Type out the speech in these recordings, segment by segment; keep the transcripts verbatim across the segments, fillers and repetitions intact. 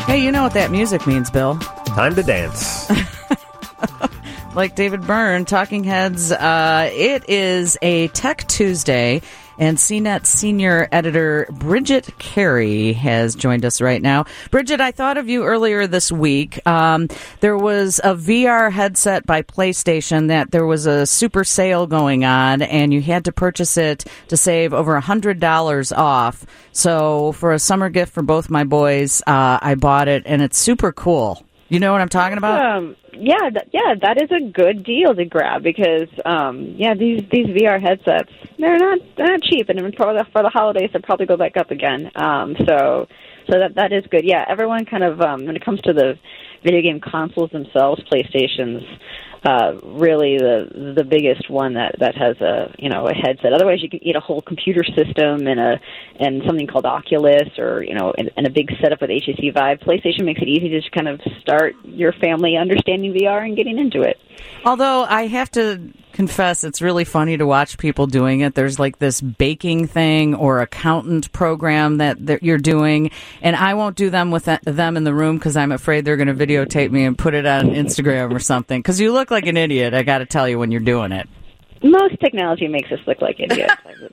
Hey, you know what that music means, Bill. Time to dance. Like David Byrne, Talking Heads, uh, it is a Tech Tuesday, and C net senior editor Bridget Carey has joined us right now. Bridget, I thought of you earlier this week. Um, there was a V R headset by PlayStation that there was a super sale going on, and you had to purchase it to save over one hundred dollars off. So for a summer gift for both my boys, uh, I bought it, and it's super cool. You know what I'm talking about? Um, yeah, th- yeah, that is a good deal to grab because, um, yeah, these these V R headsets, they're not they're not cheap, and for the, for the holidays, they'll probably go back up again. Um, so so that that is good. Yeah, everyone kind of um, when it comes to the video game consoles themselves, PlayStation's uh, really the the biggest one that, that has a you know a headset. Otherwise, you could get a whole computer system and a and something called Oculus, or you know, and, and a big setup with H T C Vive. PlayStation makes it easy to just kind of start your family understanding V R and getting into it. Although I have to confess, it's really funny to watch people doing it. There's like this baking thing or accountant program that, that you're doing, and I won't do them with them in the room because I'm afraid they're going to videotape me and put it on Instagram or something. Because you look like an idiot, I got to tell you, when you're doing it. Most technology makes us look like idiots, I would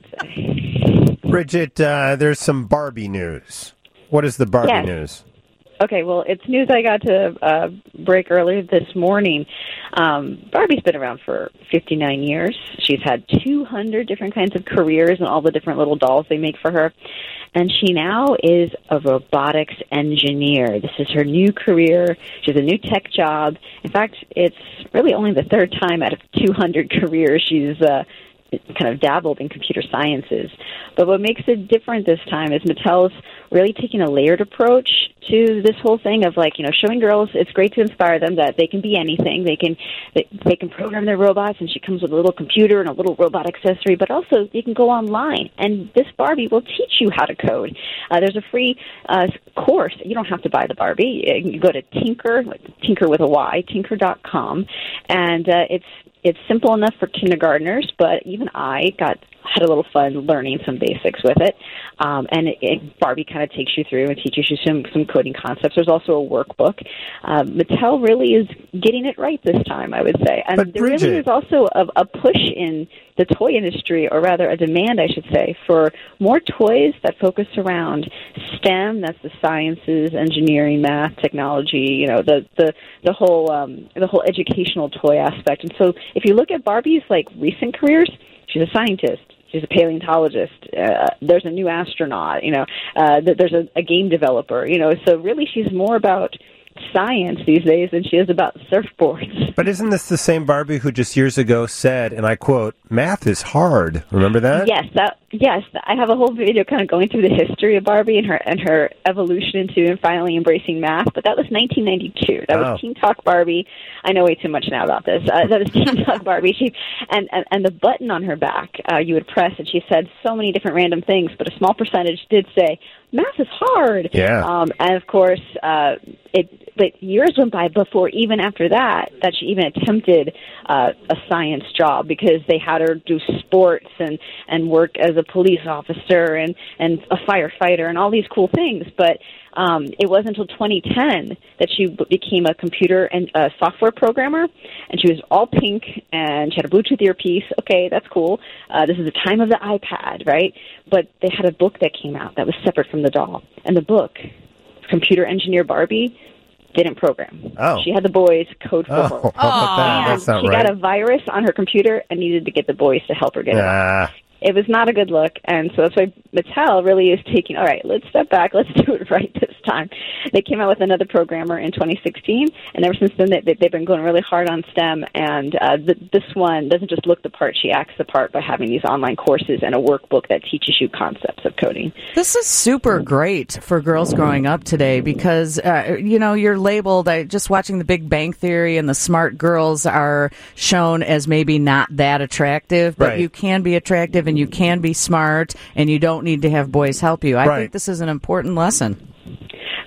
say. Bridget, uh, there's some Barbie news. What is the Barbie yes. news? Okay, well, it's news I got to uh, break earlier this morning. Um, Barbie's been around for fifty-nine years. She's had two hundred different kinds of careers and all the different little dolls they make for her. And she now is a robotics engineer. This is her new career. She has a new tech job. In fact, it's really only the third time out of two hundred careers she's uh, kind of dabbled in computer sciences. But what makes it different this time is Mattel's really taking a layered approach to this whole thing of, like, you know, showing girls it's great to inspire them that they can be anything. They can they, they can program their robots, and she comes with a little computer and a little robot accessory, but also you can go online, and this Barbie will teach you how to code. Uh, there's a free uh, course. You don't have to buy the Barbie. You can go to Tinker, Tinker with a Y, tinker dot com, and uh, it's It's simple enough for kindergartners, but even I got had a little fun learning some basics with it. Um, and it, it, Barbie kind of takes you through and teaches you some, some coding concepts. There's also a workbook. Uh, Mattel really is getting it right this time, I would say. And but there really is also a, a push in the toy industry, or rather a demand, I should say, for more toys that focus around STEM. That's the sciences, engineering, math, technology. You know, the the the whole um, the whole educational toy aspect. And so, if you look at Barbie's like recent careers, she's a scientist. She's a paleontologist. Uh, there's a new astronaut. You know, uh, there's a, a game developer. You know, so really, she's more about science these days than she is about surfboards. But isn't this the same Barbie who just years ago said, and I quote, "Math is hard"? Remember that? Yes, that yes. I have a whole video kind of going through the history of Barbie and her and her evolution into and finally embracing math. But that was nineteen ninety-two. That oh. was Teen Talk Barbie. I know way too much now about this. Uh, that was Teen Talk Barbie. She and, and and the button on her back uh, you would press, and she said so many different random things, but a small percentage did say math is hard. Yeah. Um, and of course, uh, it. But years went by before, even after that, that she even attempted uh, a science job, because they had her do sports and, and work as a police officer and, and a firefighter and all these cool things. But um, it wasn't until twenty ten that she became a computer and uh, software programmer, and she was all pink, and she had a Bluetooth earpiece. Okay, that's cool. Uh, this is the time of the iPad, right? But they had a book that came out that was separate from the doll. And the book, Computer Engineer Barbie, didn't program. Oh. She had the boys code for Oh, her. how about that? And That's not she right. got a virus on her computer and needed to get the boys to help her get it out. Ah. It was not a good look, and so that's why Mattel really is taking, all right, let's step back, let's do it right this time. They came out with another programmer in twenty sixteen, and ever since then they, they've been going really hard on STEM, and uh, the, this one doesn't just look the part, she acts the part by having these online courses and a workbook that teaches you concepts of coding. This is super great for girls growing up today because, uh, you know, you're labeled, I, just watching The Big Bang Theory, and the smart girls are shown as maybe not that attractive, but Right. you can be attractive and you can be smart, and you don't need to have boys help you. I Right. think this is an important lesson.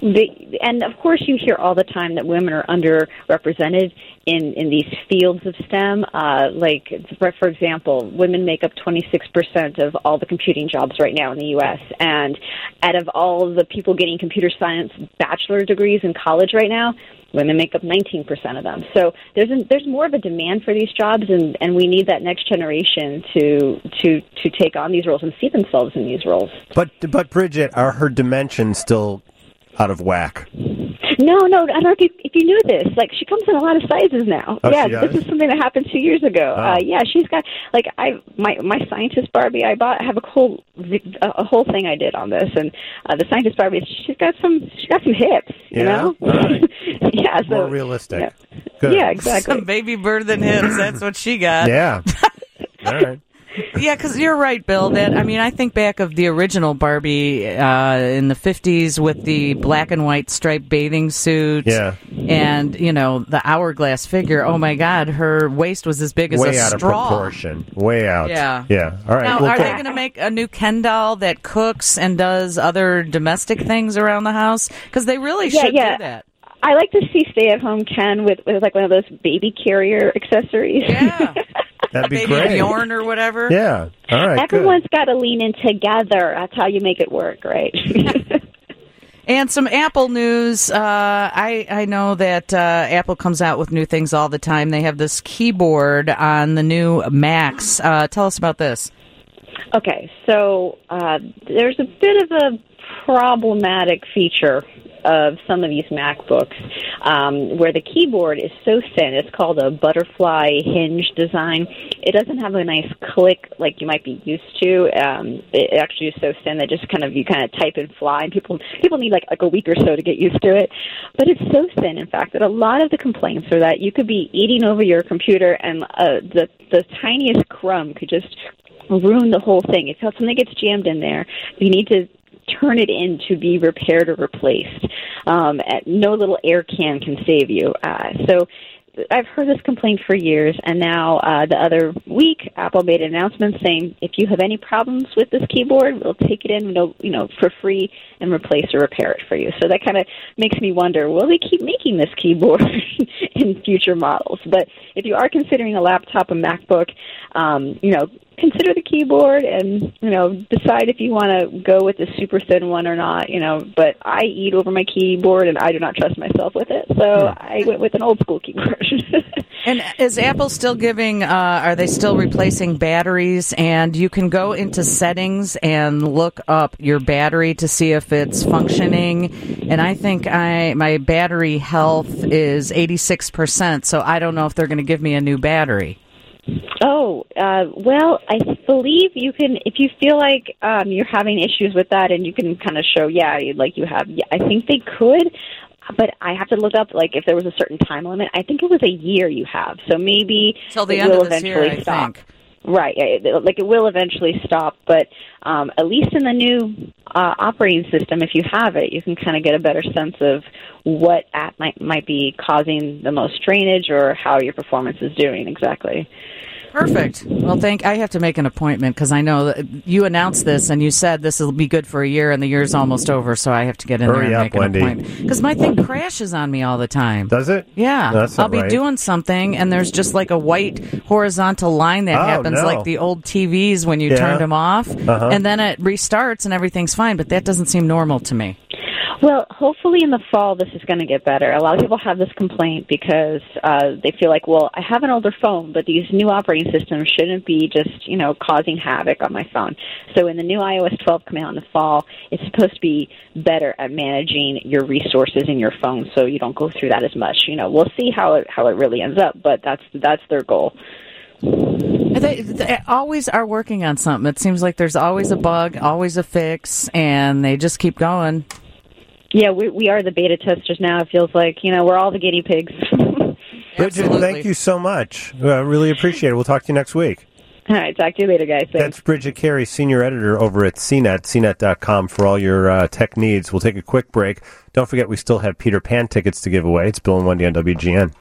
the, and of course you hear all the time that women are underrepresented in, in these fields of STEM. Uh, like, for, for example, women make up twenty-six percent of all the computing jobs right now in the U S, and out of all the people getting computer science bachelor degrees in college right now, women make up nineteen percent of them. So there's a, there's more of a demand for these jobs, and, and we need that next generation to to to take on these roles and see themselves in these roles. But but Bridget, are her dimensions still out of whack? No, no, I don't know if you, if you knew this. Like, she comes in a lot of sizes now. Oh, yeah, she does? this is something that happened two years ago. Oh. Uh, yeah, she's got, like, I my my scientist Barbie, I bought, I have a whole, a whole thing I did on this, and uh, the scientist Barbie, she's got some, she's got some hips, you Yeah? know? All right. yeah, so, More realistic. Yeah, Good. yeah exactly. Some baby bird than hips. That's what she got. Yeah. All right. Yeah, because you're right, Bill. That I mean, I think back of the original Barbie uh, in the fifties with the black and white striped bathing suit. Yeah. And, you know, the hourglass figure. Oh, my God, her waist was as big as Way a out straw. of proportion. Way out. Yeah. Yeah. All right. Now, well, are cool. they going to make a new Ken doll that cooks and does other domestic things around the house? Because they really Yeah, should yeah. do that. I like to see stay-at-home Ken with, with, like, one of those baby carrier accessories. Yeah. That'd be Baby great. Bjorn or whatever. Yeah. All right. Everyone's got to lean in together. That's how you make it work, right? And some Apple news. Uh, I I know that uh, Apple comes out with new things all the time. They have this keyboard on the new Macs. Uh, tell us about this. Okay, so uh, there's a bit of a problematic feature of some of these MacBooks um, where the keyboard is so thin. It's called a butterfly hinge design. It doesn't have a nice click like you might be used to. Um, it actually is so thin that just kind of you kind of type and fly, and people people need like like a week or so to get used to it. But it's so thin, in fact, that a lot of the complaints are that you could be eating over your computer and uh, the the tiniest crumb could just ruin the whole thing. If something gets jammed in there, you need to turn it in to be repaired or replaced. Um, no little air can can save you. Uh, so I've heard this complaint for years, and now uh, the other week, Apple made an announcement saying, if you have any problems with this keyboard, we'll take it in, you know, for free and replace or repair it for you. So that kind of makes me wonder, will they keep making this keyboard in future models? But if you are considering a laptop, a MacBook, um, you know, consider the keyboard and, you know, decide if you want to go with the super thin one or not, you know. But I eat over my keyboard, and I do not trust myself with it. So I went with an old school keyboard. And is Apple still giving, uh, are they still replacing batteries? And you can go into settings and look up your battery to see if it's functioning. And I think I my battery health is eighty-six percent, so I don't know if they're going to give me a new battery. Oh, uh, well, I believe you can, if you feel like um, you're having issues with that and you can kind of show, yeah, like you have, yeah, I think they could, but I have to look up, like, if there was a certain time limit. I think it was a year you have, so maybe Till the it end will of this eventually year, I stop. think. Right, it- like it will eventually stop, but um, at least in the new uh, operating system, if you have it, you can kind of get a better sense of what app might might be causing the most drainage or how your performance is doing exactly. Perfect. Well, thank. I have to make an appointment because I know that you announced this and you said this will be good for a year, and the year's almost over, so I have to get in Hurry there and up, make an Wendy. appointment because my thing crashes on me all the time. Does it? Yeah, That's I'll not be right. doing something, and there's just like a white horizontal line that Oh, happens, no. like the old T Vs when you Yeah. turned them off, Uh-huh. and then it restarts and everything's fine. But that doesn't seem normal to me. Well, hopefully in the fall this is going to get better. A lot of people have this complaint because uh, they feel like, well, I have an older phone, but these new operating systems shouldn't be just, you know, causing havoc on my phone. So in the new i O S twelve coming out in the fall, it's supposed to be better at managing your resources in your phone so you don't go through that as much. You know, we'll see how it how it really ends up, but that's that's their goal. They, they always are working on something. It seems like there's always a bug, always a fix, and they just keep going. Yeah, we we are the beta testers now. It feels like, you know, we're all the guinea pigs. Bridget, Absolutely. thank you so much. I uh, really appreciate it. We'll talk to you next week. All right, talk to you later, guys. Thanks. That's Bridget Carey, senior editor over at C net, C net dot com for all your uh, tech needs. We'll take a quick break. Don't forget, we still have Peter Pan tickets to give away. It's Bill and Wendy on W G N.